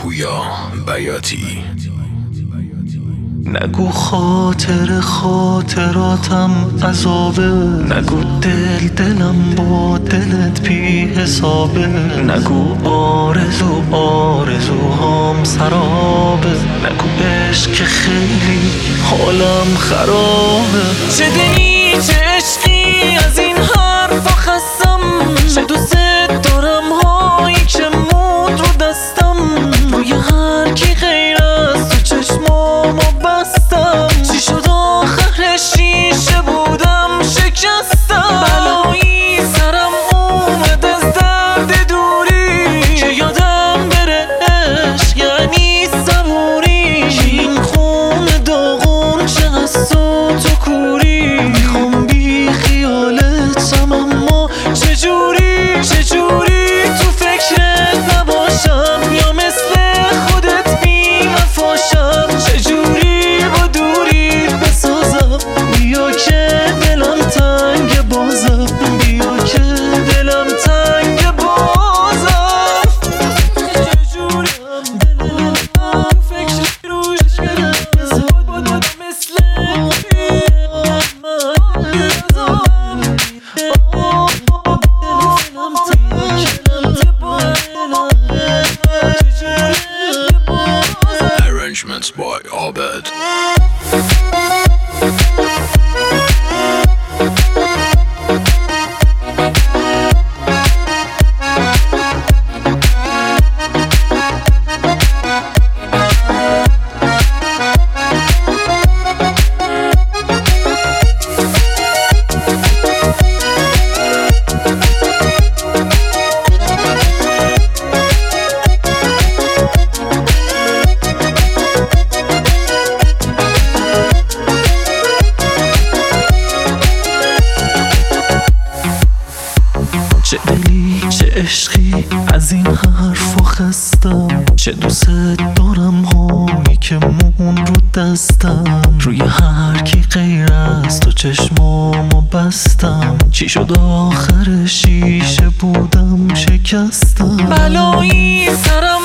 پویا بیاتی. نگو خاطراتم عذابه، نگو دلم با دلت بی حسابه، نگو آرزوهام سرابه، نگو عشق که خیلی حالم خرابه. چه دلی چه عشقی از این حرفا خستم، چه دوست دارم هایی که مود رو دستم، روی هر کی غیر از تو چشمامو بستم. چی شد آخر شیشه بودم شکستم، بلایی سرم اومد از درد دوری، که یادم بره عشق یعنی صبوری. این خون داغون چه از تو کوری، میخوام بی خیالتم اما چجوری تو فکرت نباشم، یا مثل خودت بی وفاشم. چجوری با دوریت بسازم، بیا که دلم تنگ بازم، بیا که دلم تنگ بازم. چجوری دلم فکر روش کردم، مثل Arrangements by Abed. چه دلی چه عشقی از این حرفا خستم، چه دوست دارم هایی که مون رو دستم، روی هر کی غیر از تو چشمامو بستم. چی شد آخر شیشه بودم شکستم، بلایی سرم